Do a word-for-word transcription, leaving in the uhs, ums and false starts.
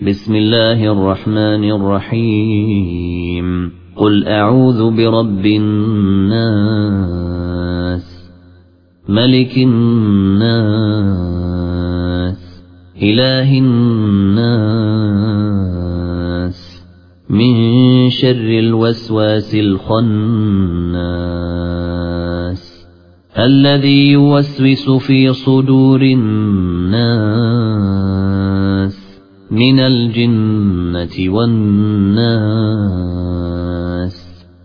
بسم الله الرحمن الرحيم قل أعوذ برب الناس ملك الناس إله الناس من شر الوسواس الخناس الذي يوسوس في صدور الناس من الجنة والناس